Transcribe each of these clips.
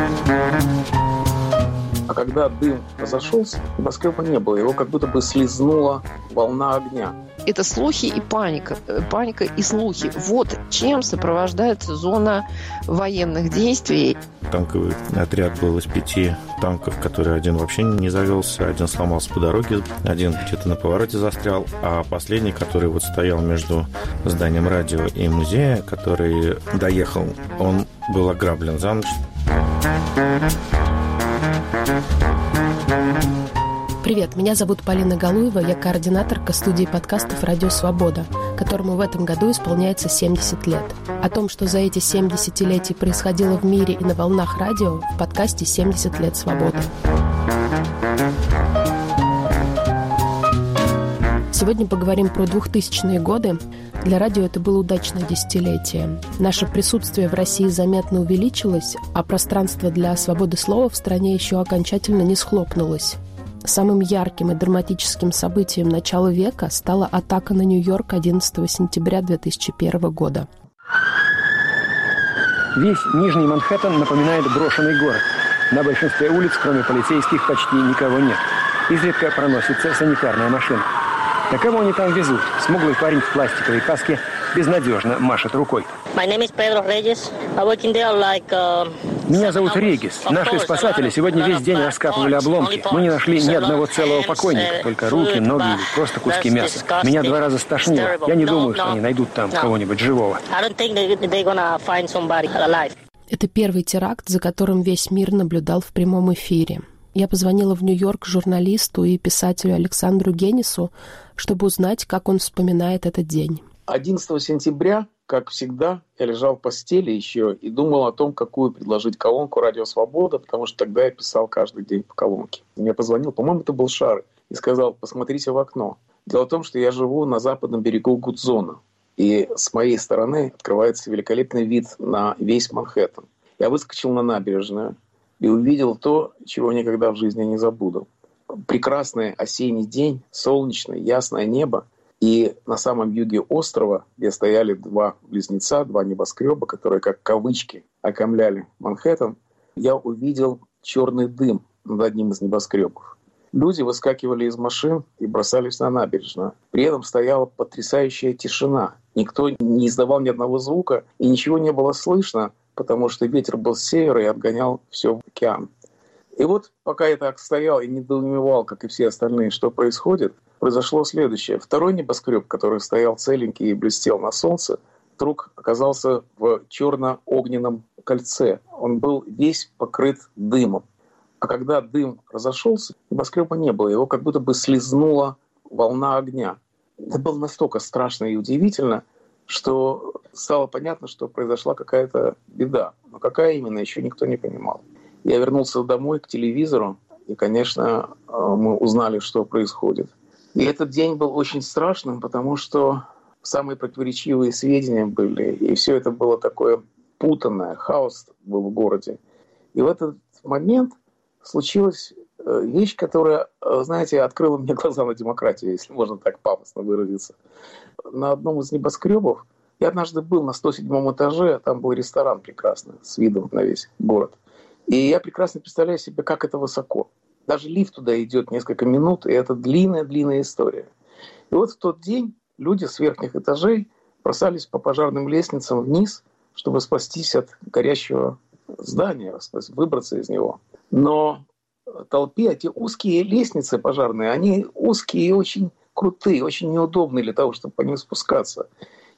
А когда дым разошелся, небоскреба не было. Его как будто бы слизнула волна огня. Это слухи и паника. Паника и слухи. Вот чем сопровождается зона военных действий. Танковый отряд был из 5 танков, который один вообще не завелся, один сломался по дороге, один где-то на повороте застрял, а последний, который вот стоял между зданием радио и музея, который доехал, он был ограблен за ночь. Привет, меня зовут Полина Галуева, я координаторка студии подкастов «Радио Свобода», которому в этом году исполняется 70 лет. О том, что за эти 7 десятилетий происходило в мире и на волнах радио, в подкасте «70 лет свободы». Сегодня поговорим про 2000-е годы. Для радио это было удачное десятилетие. Наше присутствие в России заметно увеличилось, а пространство для свободы слова в стране еще окончательно не схлопнулось. Самым ярким и драматическим событием начала века стала атака на Нью-Йорк 11 сентября 2001 года. Весь Нижний Манхэттен напоминает брошенный город. На большинстве улиц, кроме полицейских, почти никого нет. Изредка проносится санитарная машина. Да кого они там везут? Смуглый парень в пластиковой каске безнадежно машет рукой. Меня зовут Регис. Наши спасатели сегодня весь день раскапывали обломки. Мы не нашли ни одного целого покойника, только руки, ноги и просто куски мяса. Меня 2 раза стошнило. Я не думаю, что они найдут там кого-нибудь живого. Это первый теракт, за которым весь мир наблюдал в прямом эфире. Я позвонила в Нью-Йорк журналисту и писателю Александру Генису, чтобы узнать, как он вспоминает этот день. 11 сентября, как всегда, я лежал в постели еще и думал о том, какую предложить колонку «Радио Свобода», потому что тогда я писал каждый день по колонке. Мне позвонил, по-моему, это был Шары, и сказал: посмотрите в окно. Дело в том, что я живу на западном берегу Гудзона, и с моей стороны открывается великолепный вид на весь Манхэттен. Я выскочил на набережную и увидел то, чего никогда в жизни не забуду. Прекрасный осенний день, солнечное, ясное небо. И на самом юге острова, где стояли 2 близнеца, 2 небоскреба, которые как кавычки окаймляли Манхэттен, я увидел черный дым над одним из небоскребов. Люди выскакивали из машин и бросались на набережную. При этом стояла потрясающая тишина. Никто не издавал ни одного звука, и ничего не было слышно, потому что ветер был с севера и отгонял все в океан. И вот пока я так стоял и недоумевал, как и все остальные, что происходит, произошло следующее. Второй небоскреб, который стоял целенький и блестел на солнце, вдруг оказался в черно-огненном кольце. Он был весь покрыт дымом. А когда дым разошелся, небоскреба не было. Его как будто бы слизнула волна огня. Это было настолько страшно и удивительно, что стало понятно, что произошла какая-то беда. Но какая именно, еще никто не понимал. Я вернулся домой к телевизору, и, конечно, мы узнали, что происходит. И этот день был очень страшным, потому что самые противоречивые сведения были, и все это было такое путанное, хаос был в городе. И в этот момент случилась вещь, которая, знаете, открыла мне глаза на демократию, если можно так пафосно выразиться. На одном из небоскребов я однажды был на 107 этаже, там был ресторан прекрасный, с видом на весь город. И я прекрасно представляю себе, как это высоко. Даже лифт туда идет несколько минут, и это длинная-длинная история. И вот в тот день люди с верхних этажей бросались по пожарным лестницам вниз, чтобы спастись от горящего здания, выбраться из него. Но толпе эти узкие лестницы пожарные, они узкие и очень крутые, очень неудобные для того, чтобы по ним спускаться.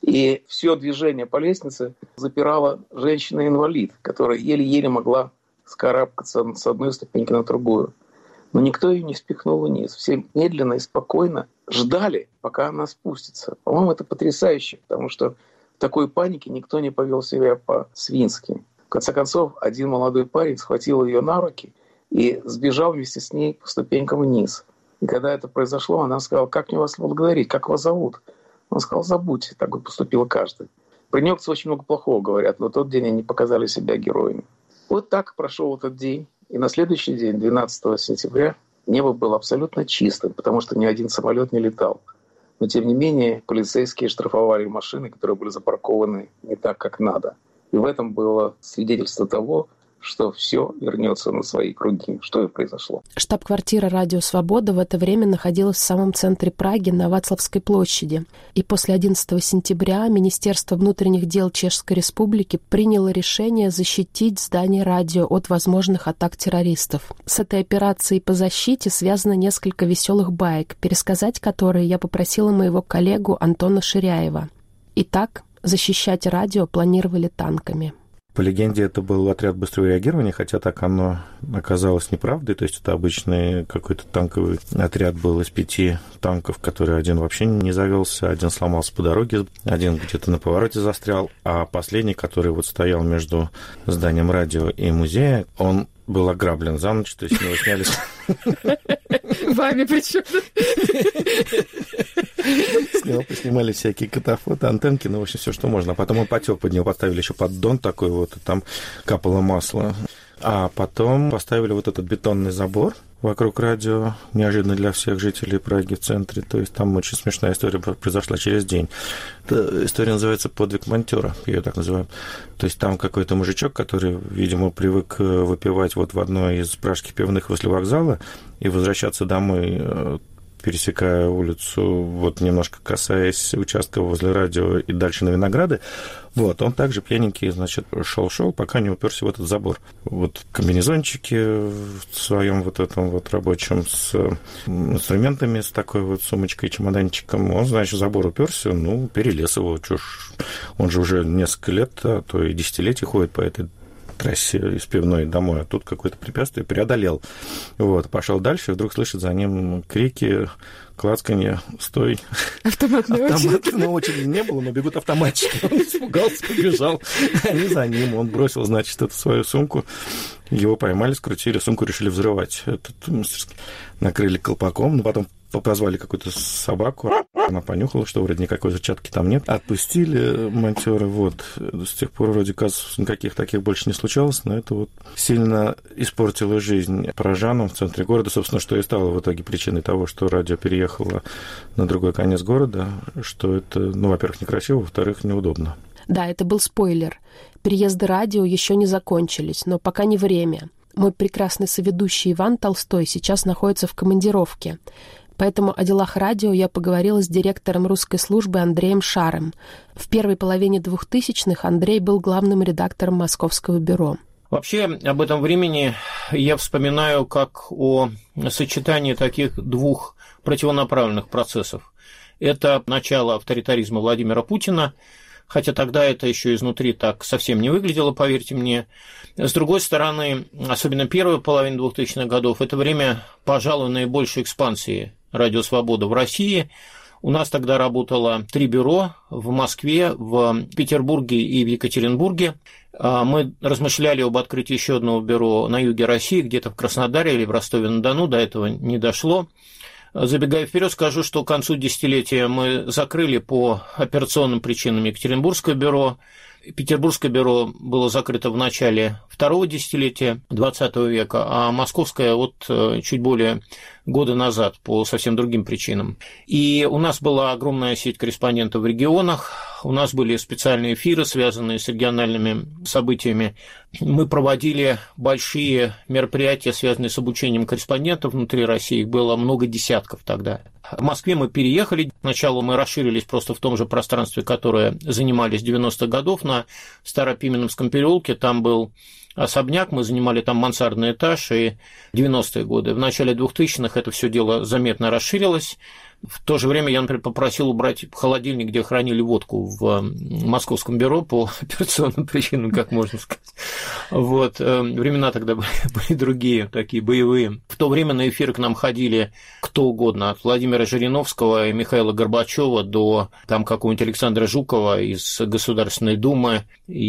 И все движение по лестнице запирала женщина-инвалид, которая еле-еле могла скарабкаться с одной ступеньки на другую. Но никто ее не спихнул вниз. Все медленно и спокойно ждали, пока она спустится. По-моему, это потрясающе, потому что в такой панике никто не повел себя по-свински. В конце концов, один молодой парень схватил ее на руки и сбежал вместе с ней по ступенькам вниз. И когда это произошло, она сказала: как мне вас благодарить, как вас зовут? Он сказал: забудьте, так бы поступил каждый. Про нее очень много плохого говорят, но в тот день они показали себя героями. Вот так прошел этот день. И на следующий день, 12 сентября, небо было абсолютно чистым, потому что ни один самолет не летал. Но, тем не менее, полицейские штрафовали машины, которые были запаркованы не так, как надо. И в этом было свидетельство того, что все вернется на свои круги, что и произошло. Штаб-квартира «Радио Свобода» в это время находилась в самом центре Праги на Вацлавской площади. И после 11 сентября Министерство внутренних дел Чешской Республики приняло решение защитить здание радио от возможных атак террористов. С этой операцией по защите связано несколько веселых баек, пересказать которые я попросила моего коллегу Антона Ширяева. Итак, защищать радио планировали танками. По легенде, это был отряд быстрого реагирования, хотя так оно оказалось неправдой. То есть это обычный какой-то танковый отряд был из 5 танков, который один вообще не завелся, один сломался по дороге, один где-то на повороте застрял, а последний, который вот стоял между зданием радио и музея, он был ограблен за ночь, то есть с него сняли... Вами причем? С него поснимали всякие катафоты, антенки, ну, в общем, все, что можно. А потом он потек, под него поставили еще поддон такой вот, и там капало масло. А потом поставили вот этот бетонный забор вокруг радио, неожиданно для всех жителей Праги в центре. То есть там очень смешная история произошла через день. Эта история называется «Подвиг монтера», я ее так называю. То есть там какой-то мужичок, который, видимо, привык выпивать вот в одной из пражских пивных возле вокзала и возвращаться домой, пересекая улицу, вот немножко касаясь участка возле радио и дальше на Винограды, вот, он также пьяненький, значит, шел, пока не уперся в этот забор. Вот в комбинезончике в своем вот этом вот рабочем с инструментами, с такой вот сумочкой, чемоданчиком, он, значит, в забор уперся, ну, перелез его, чушь. Он же уже несколько лет, а то и десятилетий ходит по этой трассе из пивной домой, а тут какое-то препятствие преодолел. Вот, пошел дальше, и вдруг слышит за ним крики, клацканье, стой. Автоматной очереди. Ну, очереди не было, но бегут автоматчики. Он испугался, побежал. Они за ним. Он бросил, значит, эту свою сумку. Его поймали, скрутили, сумку решили взрывать. Накрыли колпаком, но потом позвали какую-то собаку, она понюхала, что вроде никакой зачатки там нет. Отпустили монтёра, вот. С тех пор вроде казусов никаких таких больше не случалось, но это вот сильно испортило жизнь парижанам в центре города, собственно, что и стало в итоге причиной того, что радио переехало на другой конец города, что это, ну, во-первых, некрасиво, во-вторых, неудобно. Да, это был спойлер. Переезды радио еще не закончились, но пока не время. Мой прекрасный соведущий Иван Толстой сейчас находится в командировке. Поэтому о делах радио я поговорила с директором русской службы Андреем Шаром. В первой половине 2000-х Андрей был главным редактором Московского бюро. Вообще, об этом времени я вспоминаю как о сочетании таких двух противонаправленных процессов. Это начало авторитаризма Владимира Путина, хотя тогда это еще изнутри так совсем не выглядело, поверьте мне. С другой стороны, особенно первая половина 2000-х годов, это время, пожалуй, наибольшей экспансии «Радио Свобода» в России. У нас тогда работало 3 бюро в Москве, в Петербурге и в Екатеринбурге. Мы размышляли об открытии еще одного бюро на юге России, где-то в Краснодаре или в Ростове-на-Дону, до этого не дошло. Забегая вперед, скажу, что к концу десятилетия мы закрыли по операционным причинам Екатеринбургское бюро. Петербургское бюро было закрыто в начале второго десятилетия XX века, а московское вот чуть более года назад по совсем другим причинам. И у нас была огромная сеть корреспондентов в регионах, у нас были специальные эфиры, связанные с региональными событиями. Мы проводили большие мероприятия, связанные с обучением корреспондентов внутри России, их было много десятков тогда. В Москве мы переехали. Сначала мы расширились просто в том же пространстве, которое занимались 90-х годов на Старопименовском переулке. Там был особняк, мы занимали там мансардный этаж, и 90-е годы. В начале 2000-х это все дело заметно расширилось. В то же время я, например, попросил убрать холодильник, где хранили водку в московском бюро по операционным причинам, как можно сказать. Вот. Времена тогда были другие, такие боевые. В то время на эфир к нам ходили кто угодно, от Владимира Жириновского и Михаила Горбачева до там какого-нибудь Александра Жукова из Государственной Думы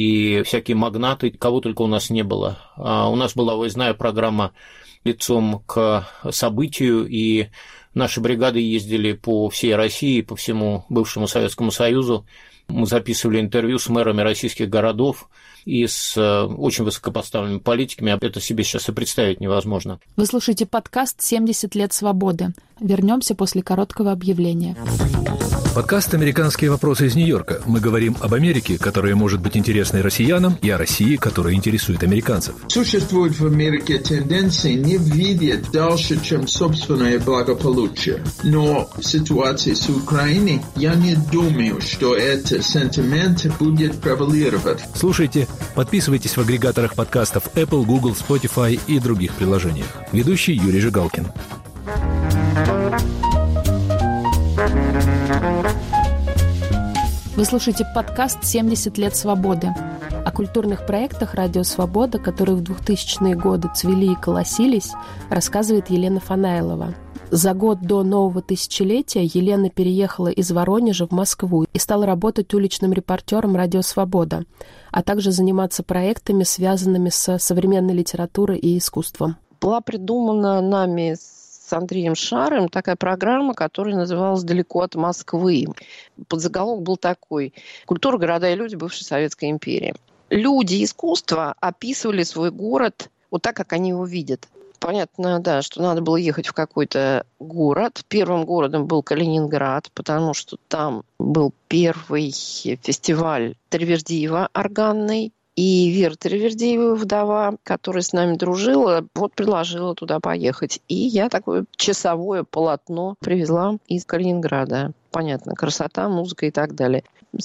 и всякие магнаты, кого только у нас не было. У нас была выездная программа «Лицом к событию», и наши бригады ездили по всей России, по всему бывшему Советскому Союзу. Мы записывали интервью с мэрами российских городов и с очень высокопоставленными политиками. Это себе сейчас и представить невозможно. Вы слушаете подкаст «70 лет свободы». Вернемся после короткого объявления. Подкаст «Американские вопросы» из Нью-Йорка. Мы говорим об Америке, которая может быть интересной россиянам, и о России, которая интересует американцев. Существует в Америке тенденции не видеть дальше, чем собственное благополучие. Но в ситуации с Украиной я не думаю, что этот сентимент будет превалировать. Слушайте, подписывайтесь в агрегаторах подкастов Apple, Google, Spotify и других приложениях. Ведущий Юрий Жигалкин. Вы слушаете подкаст «70 лет свободы». О культурных проектах «Радио Свобода», которые в 2000-е годы цвели и колосились, рассказывает Елена Фанайлова. За год до нового тысячелетия Елена переехала из Воронежа в Москву и стала работать уличным репортером «Радио Свобода», а также заниматься проектами, связанными с современной литературой и искусством. Была придумана нами с Андреем Шарым такая программа, которая называлась «Далеко от Москвы». Подзаголовок был такой: «Культура, города и люди бывшей Советской империи». Люди искусства описывали свой город вот так, как они его видят. Понятно, да, что надо было ехать в какой-то город. Первым городом был Калининград, потому что там был первый фестиваль Таривердиева органный. И Вера Таривердиева, вдова, которая с нами дружила, вот предложила туда поехать. И я такое часовое полотно привезла из Калининграда. Понятно, красота, музыка и так далее.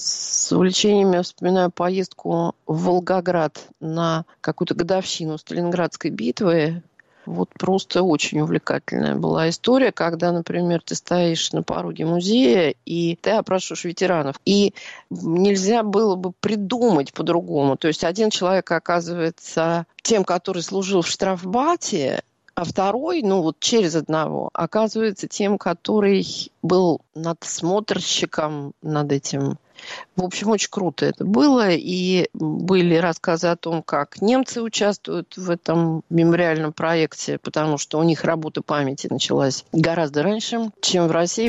С увлечением я вспоминаю поездку в Волгоград на какую-то годовщину Сталинградской битвы. Вот просто очень увлекательная была история, когда, например, ты стоишь на пороге музея, и ты опрашиваешь ветеранов. И нельзя было бы придумать по-другому. То есть один человек оказывается тем, который служил в штрафбате, а второй, через одного, оказывается тем, который был надсмотрщиком над этим. В общем, очень круто это было. И были рассказы о том, как немцы участвуют в этом мемориальном проекте, потому что у них работа памяти началась гораздо раньше, чем в России.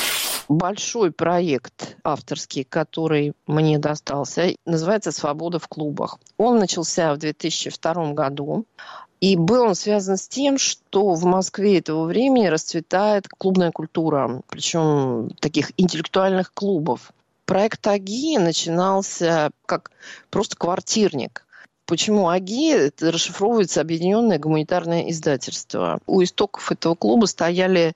Большой проект авторский, который мне достался, называется «Свобода в клубах». Он начался в 2002 году. И был он связан с тем, что в Москве этого времени расцветает клубная культура, причем таких интеллектуальных клубов. Проект АГИ начинался как просто квартирник. Почему АГИ? Это расшифровывается Объединенное гуманитарное издательство. У истоков этого клуба стояли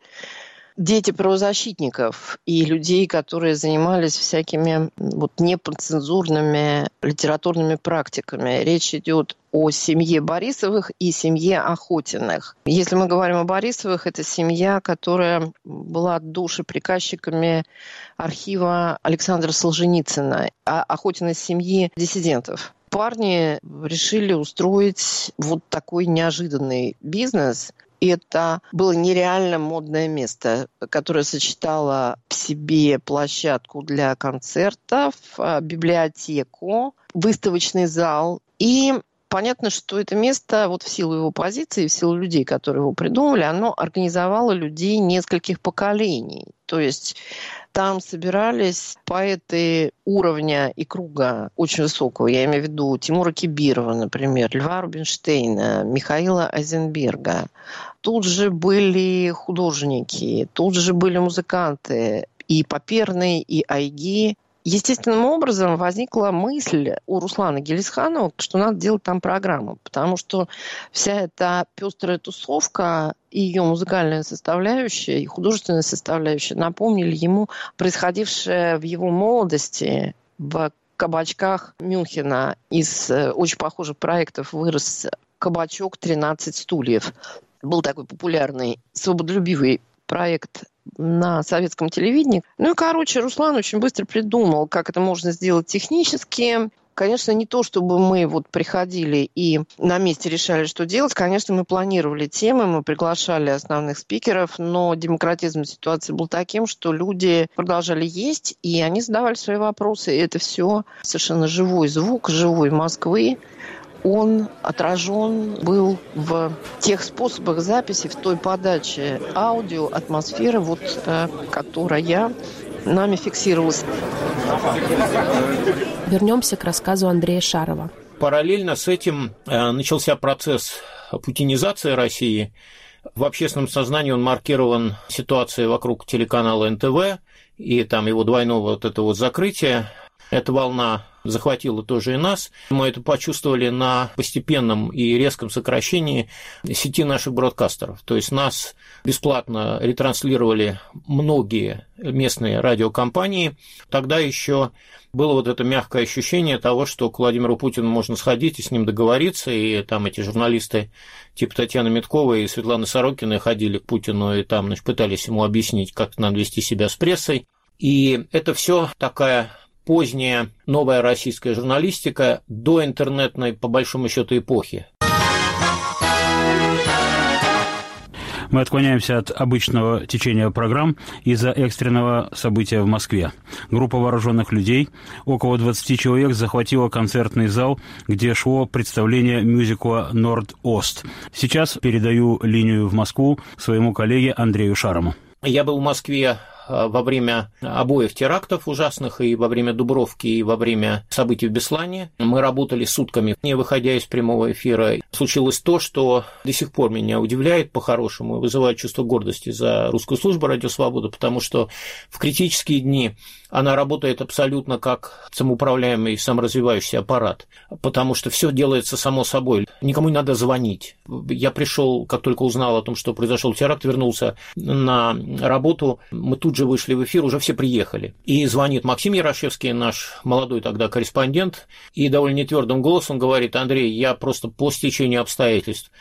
дети правозащитников и людей, которые занимались всякими неподцензурными литературными практиками. Речь идет о семье Борисовых и семье Охотиных. Если мы говорим о Борисовых, это семья, которая была душеприказчиками архива Александра Солженицына, а Охотины семьи диссидентов. Парни решили устроить вот такой неожиданный бизнес. И это было нереально модное место, которое сочетало в себе площадку для концертов, библиотеку, выставочный зал. И понятно, что это место в силу его позиции, в силу людей, которые его придумали, оно организовало людей нескольких поколений. То есть там собирались поэты уровня и круга очень высокого. Я имею в виду Тимура Кибирова, например, Льва Рубинштейна, Михаила Айзенберга. Тут же были художники, тут же были музыканты, и Паперный, и Айги. Естественным образом возникла мысль у Руслана Гелисханова, что надо делать там программу, потому что вся эта пестрая тусовка и ее музыкальная составляющая, и художественная составляющая напомнили ему происходившее в его молодости в кабачках Мюнхена. Из очень похожих проектов вырос кабачок «13 стульев». Был такой популярный, свободолюбивый проект на советском телевидении. Руслан очень быстро придумал, как это можно сделать технически. Конечно, не то, чтобы мы приходили и на месте решали, что делать. Конечно, мы планировали темы, мы приглашали основных спикеров, но демократизм ситуации был таким, что люди продолжали есть, и они задавали свои вопросы. И это все совершенно живой звук, живой Москвы. Он отражен был в тех способах записи, в той подаче аудио, атмосферы, которая нами фиксировалась. Вернемся к рассказу Андрея Шарова. Параллельно с этим начался процесс путинизации России. В общественном сознании он маркирован ситуацией вокруг телеканала НТВ и там его двойного вот этого закрытия. Эта волна захватила тоже и нас. Мы это почувствовали на постепенном и резком сокращении сети наших бродкастеров. То есть нас бесплатно ретранслировали многие местные радиокомпании. Тогда еще было вот это мягкое ощущение того, что к Владимиру Путину можно сходить и с ним договориться, и там эти журналисты типа Татьяны Митковой и Светланы Сорокиной ходили к Путину и там, значит, пытались ему объяснить, как надо вести себя с прессой. И это все такая поздняя новая российская журналистика до интернетной, по большому счету, эпохи. Мы отклоняемся от обычного течения программ из-за экстренного события в Москве. Группа вооруженных людей, около 20 человек, захватила концертный зал, где шло представление мюзикла «Норд-Ост». Сейчас передаю линию в Москву своему коллеге Андрею Шарому. Я был в Москве во время обоих терактов ужасных, и во время Дубровки, и во время событий в Беслане. Мы работали сутками, не выходя из прямого эфира. Случилось то, что до сих пор меня удивляет по-хорошему и вызывает чувство гордости за русскую службу «Радио Свобода», потому что в критические дни она работает абсолютно как самоуправляемый, саморазвивающийся аппарат, потому что все делается само собой, никому не надо звонить. Я пришел, как только узнал о том, что произошел теракт, вернулся на работу, мы тут же вышли в эфир, уже все приехали. И звонит Максим Ярошевский, наш молодой тогда корреспондент, и довольно нетвердым голосом говорит: Андрей, я просто по стечению обстоятельств,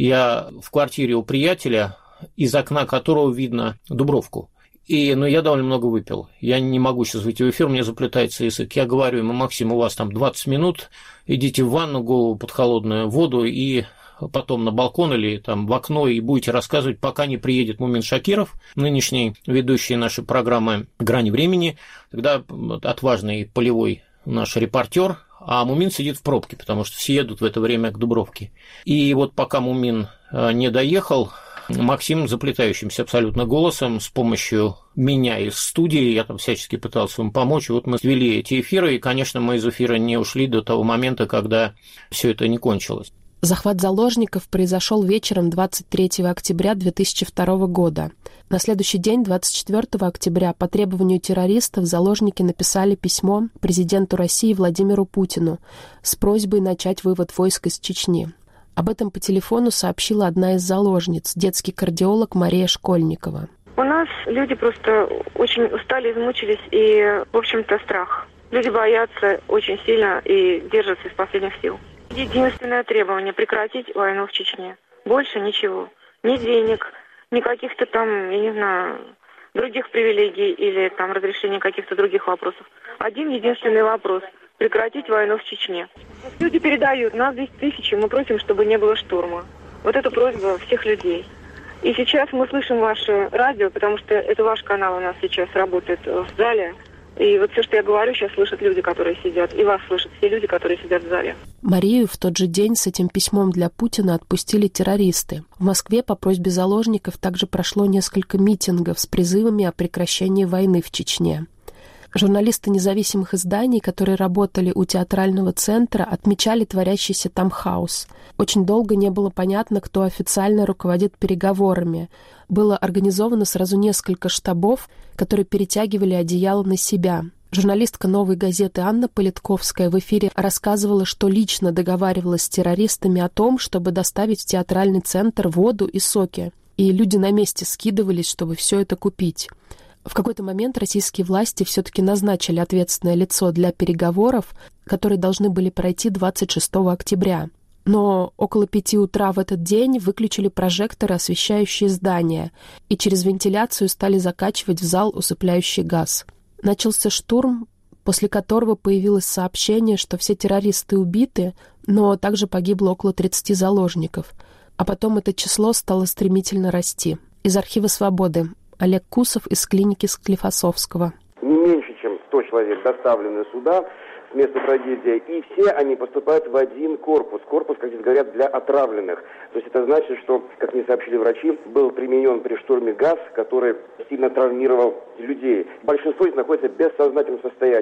я в квартире у приятеля, из окна которого видно Дубровку. Но я довольно много выпил. Я не могу сейчас выйти в эфир, мне заплетается язык. Я говорю ему: Максим, у вас там 20 минут, идите в ванну, голову под холодную воду и потом на балкон или там в окно и будете рассказывать, пока не приедет Мумин Шакиров, нынешний ведущий нашей программы «Грани времени». Тогда отважный полевой наш репортер, а Мумин сидит в пробке, потому что все едут в это время к Дубровке. И вот пока Мумин не доехал, Максим заплетающимся абсолютно голосом с помощью меня из студии, я там всячески пытался ему помочь, и вот мы вели эти эфиры, и, конечно, мы из эфира не ушли до того момента, когда все это не кончилось. Захват заложников произошел вечером 23 октября 2002 года. На следующий день, 24 октября, по требованию террористов заложники написали письмо президенту России Владимиру Путину с просьбой начать вывод войск из Чечни. Об этом по телефону сообщила одна из заложниц, детский кардиолог Мария Школьникова. У нас люди просто очень устали, измучились, и, в общем-то, страх. Люди боятся очень сильно и держатся из последних сил. Единственное требование – прекратить войну в Чечне. Больше ничего. Ни денег, ни каких-то там, я не знаю, других привилегий или там разрешения каких-то других вопросов. Один единственный вопрос – прекратить войну в Чечне. Люди передают, нас здесь тысячи, мы просим, чтобы не было штурма. Вот это просьба всех людей. И сейчас мы слышим ваше радио, потому что это ваш канал у нас сейчас работает в зале. И вот все, что я говорю, сейчас слышат люди, которые сидят. И вас слышат все люди, которые сидят в зале. Марию в тот же день с этим письмом для Путина отпустили террористы. В Москве по просьбе заложников также прошло несколько митингов с призывами о прекращении войны в Чечне. Журналисты независимых изданий, которые работали у театрального центра, отмечали творящийся там хаос. Очень долго не было понятно, кто официально руководит переговорами. Было организовано сразу несколько штабов, которые перетягивали одеяло на себя. Журналистка «Новой газеты» Анна Политковская в эфире рассказывала, что лично договаривалась с террористами о том, чтобы доставить в театральный центр воду и соки. И люди на месте скидывались, чтобы все это купить. В какой-то момент российские власти все-таки назначили ответственное лицо для переговоров, которые должны были пройти 26 октября. Но около 5 утра в этот день выключили прожекторы, освещающие здание, и через вентиляцию стали закачивать в зал усыпляющий газ. Начался штурм, после которого появилось сообщение, что все террористы убиты, но также погибло около 30 заложников. А потом это число стало стремительно расти. Из архива «Свободы» Олег Кусов из клиники Склифосовского. Не меньше, чем 100 человек доставлены сюда с места трагедии, и все они поступают в один корпус. Корпус, как здесь говорят, для отравленных. То есть это значит, что, как мне сообщили врачи, был применен при штурме газ, который сильно травмировал людей. Большинство из них находится в бессознательном состоянии.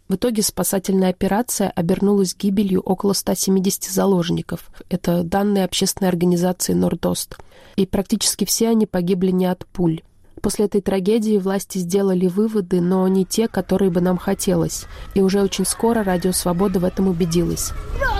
В итоге спасательная операция обернулась гибелью около 170 заложников. Это данные общественной организации «Норд-Ост». И практически все они погибли не от пуль. После этой трагедии власти сделали выводы, но не те, которые бы нам хотелось. И уже очень скоро Радио Свобода в этом убедилась.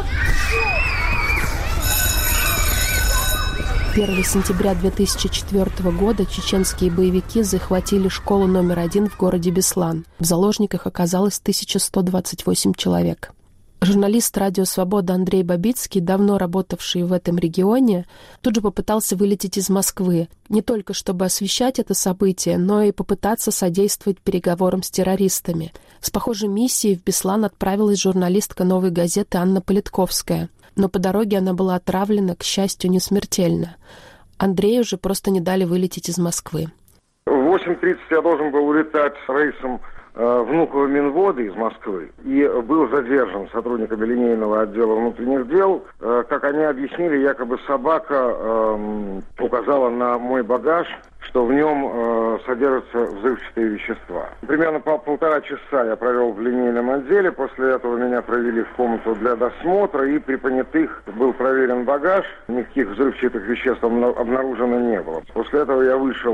1 сентября 2004 года чеченские боевики захватили школу номер 1 в городе Беслан. В заложниках оказалось 1128 человек. Журналист «Радио Свобода» Андрей Бабицкий, давно работавший в этом регионе, тут же попытался вылететь из Москвы, не только чтобы освещать это событие, но и попытаться содействовать переговорам с террористами. С похожей миссией в Беслан отправилась журналистка «Новой газеты» Анна Политковская. Но по дороге она была отравлена, к счастью, не смертельно. Андрею же просто не дали вылететь из Москвы. В 8:30 я должен был улетать рейсом Внуково Минвода из Москвы и был задержан сотрудниками линейного отдела внутренних дел. Как они объяснили, якобы собака указала на мой багаж, что в нем содержатся взрывчатые вещества. Примерно по 1,5 часа я провел в линейном отделе. После этого меня провели в комнату для досмотра, и при понятых был проверен багаж. Никаких взрывчатых веществ обнаружено не было. После этого я вышел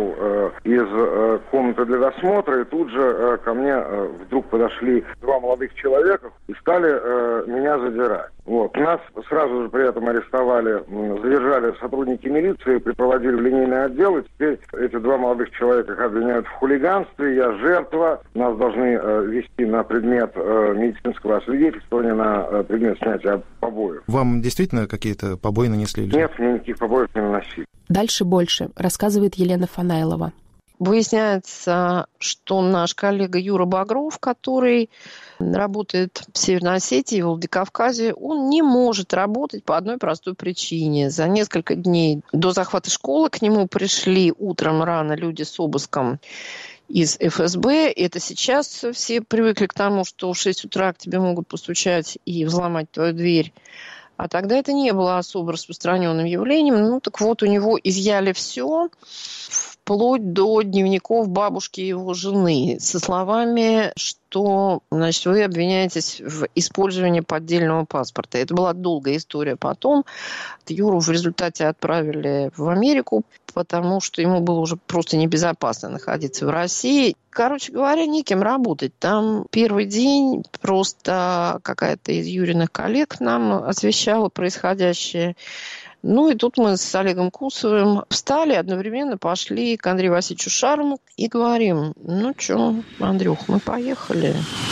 из комнаты для досмотра, и тут же ко мне вдруг подошли 2 молодых человека и стали меня задирать. Нас сразу же при этом арестовали, задержали сотрудники милиции, припроводили в линейный отдел, и теперь эти 2 молодых человека их обвиняют в хулиганстве, я жертва, нас должны вести на предмет медицинского освидетельствования, на предмет снятия побоев. Вам действительно какие-то побои нанесли? Нет, мне никаких побоев не наносили. Дальше больше, рассказывает Елена Фанайлова. Выясняется, что наш коллега Юра Багров, который работает в Северной Осетии, в Владикавказе, он не может работать по одной простой причине. За несколько дней до захвата школы к нему пришли утром рано люди с обыском из ФСБ. Это сейчас все привыкли к тому, что в 6 утра к тебе могут постучать и взломать твою дверь. А тогда это не было особо распространенным явлением. Так вот, у него изъяли все, вплоть до дневников бабушки его жены, со словами, что, вы обвиняетесь в использовании поддельного паспорта. Это была долгая история. Потом Юру в результате отправили в Америку, потому что ему было уже просто небезопасно находиться в России. Короче говоря, некем работать. Там первый день просто какая-то из Юриных коллег нам освещала происходящее. И тут мы с Олегом Кусовым встали, одновременно пошли к Андрею Васильевичу Шарму и говорим: Андрюх, мы поехали.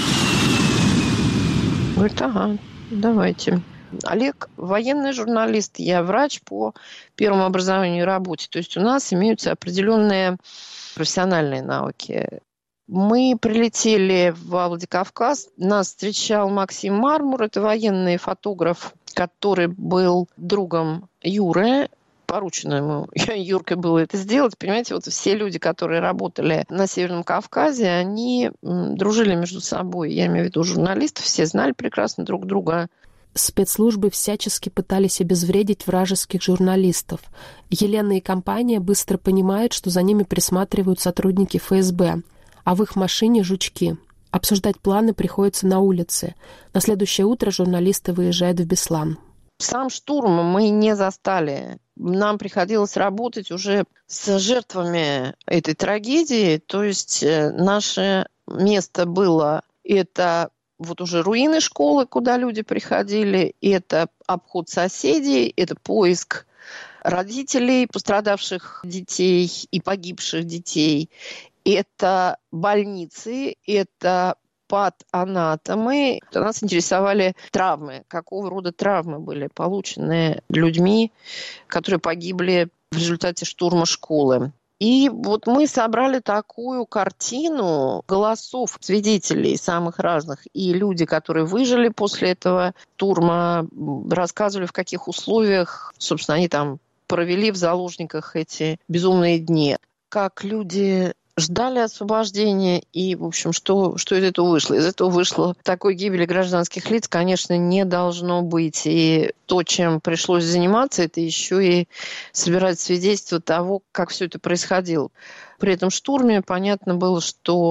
Говорит: ага, давайте. Олег военный журналист, я врач по первому образованию и работе. То есть у нас имеются определенные профессиональные навыки. Мы прилетели в Владикавказ, нас встречал Максим Мармур, это военный фотограф, который был другом Юры, поручено ему Юркой было это сделать. Понимаете, все люди, которые работали на Северном Кавказе, они дружили между собой. Я имею в виду журналистов, все знали прекрасно друг друга. Спецслужбы всячески пытались обезвредить вражеских журналистов. Елена и компания быстро понимают, что за ними присматривают сотрудники ФСБ, а в их машине жучки. Обсуждать планы приходится на улице. На следующее утро журналисты выезжают в Беслан. Сам штурм мы не застали. Нам приходилось работать уже с жертвами этой трагедии. То есть наше место было это уже руины школы, куда люди приходили, это обход соседей, это поиск родителей пострадавших детей и погибших детей, это больницы, это патанатомы. Нас интересовали травмы, какого рода травмы были получены людьми, которые погибли в результате штурма школы. И мы собрали такую картину голосов свидетелей самых разных. И люди, которые выжили после этого штурма, рассказывали, в каких условиях, собственно, они там провели в заложниках эти безумные дни. Как люди ждали освобождения и, в общем, что из этого вышло? Из этого вышло такой гибели гражданских лиц, конечно, не должно быть. И то, чем пришлось заниматься, это еще и собирать свидетельства того, как все это происходило. При этом штурме понятно было, что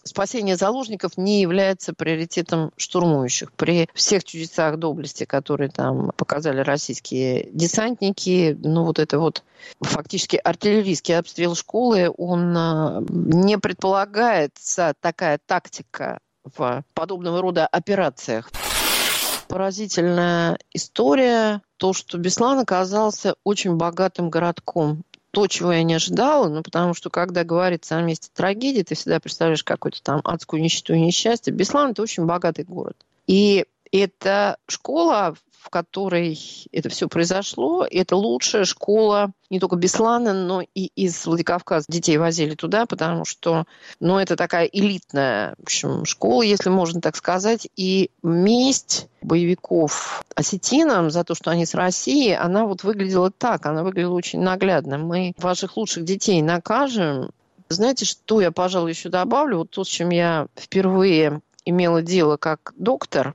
спасение заложников не является приоритетом штурмующих. При всех чудесах доблести, которые там показали российские десантники, фактически артиллерийский обстрел школы, он не предполагается такая тактика в подобного рода операциях. Поразительная история, то, что Беслан оказался очень богатым городком. То, чего я не ожидала, потому что, когда говорится о месте трагедии, ты всегда представляешь какую-то там адскую нищету и несчастье. Беслан – это очень богатый город. И эта школа, в которой это все произошло, это лучшая школа не только Беслана, но и из Владикавказа. Детей возили туда, потому что это такая элитная, в общем, школа, если можно так сказать. И месть боевиков осетинам за то, что они с Россией, она выглядела так, она выглядела очень наглядно. Мы ваших лучших детей накажем. Знаете, что я, пожалуй, еще добавлю? То, с чем я впервые имела дело как доктор,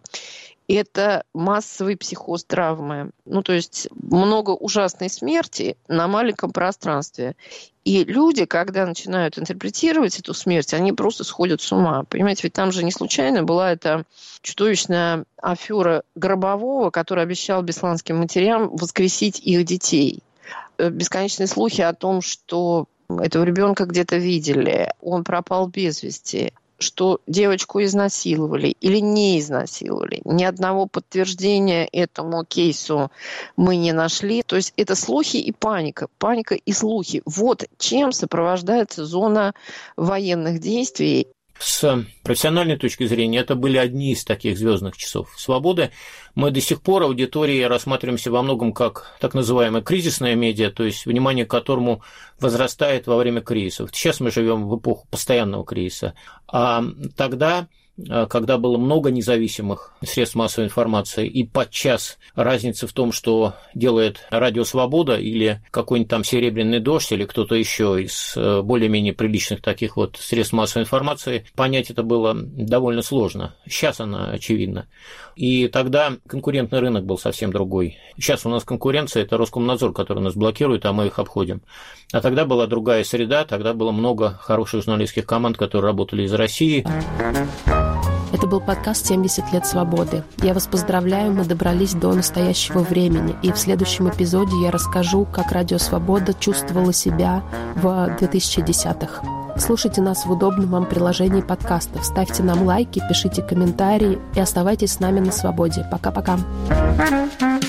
это массовые психоз-травмы. То есть много ужасной смерти на маленьком пространстве. И люди, когда начинают интерпретировать эту смерть, они просто сходят с ума. Понимаете, ведь там же не случайно была эта чудовищная афера Гробового, который обещал бесланским матерям воскресить их детей. Бесконечные слухи о том, что этого ребенка где-то видели, он пропал без вести, что девочку изнасиловали или не изнасиловали. Ни одного подтверждения этому кейсу мы не нашли. То есть это слухи и паника. Паника и слухи. Вот чем сопровождается зона военных действий. С профессиональной точки зрения, это были одни из таких звездных часов свободы. Мы до сих пор аудиторией рассматриваемся во многом как так называемая кризисная медиа, то есть внимание к которому возрастает во время кризисов. Сейчас мы живем в эпоху постоянного кризиса. А тогда, когда было много независимых средств массовой информации, и подчас разница в том, что делает Радио Свобода или какой-нибудь там Серебряный дождь или кто-то еще из более-менее приличных таких средств массовой информации, понять это было довольно сложно. Сейчас она очевидна. И тогда конкурентный рынок был совсем другой. Сейчас у нас конкуренция – это Роскомнадзор, который нас блокирует, а мы их обходим. А тогда была другая среда, тогда было много хороших журналистских команд, которые работали из России. Это был подкаст «70 лет свободы». Я вас поздравляю, мы добрались до настоящего времени. И в следующем эпизоде я расскажу, как Радио Свобода чувствовала себя в 2010-х. Слушайте нас в удобном вам приложении подкастов. Ставьте нам лайки, пишите комментарии и оставайтесь с нами на свободе. Пока-пока.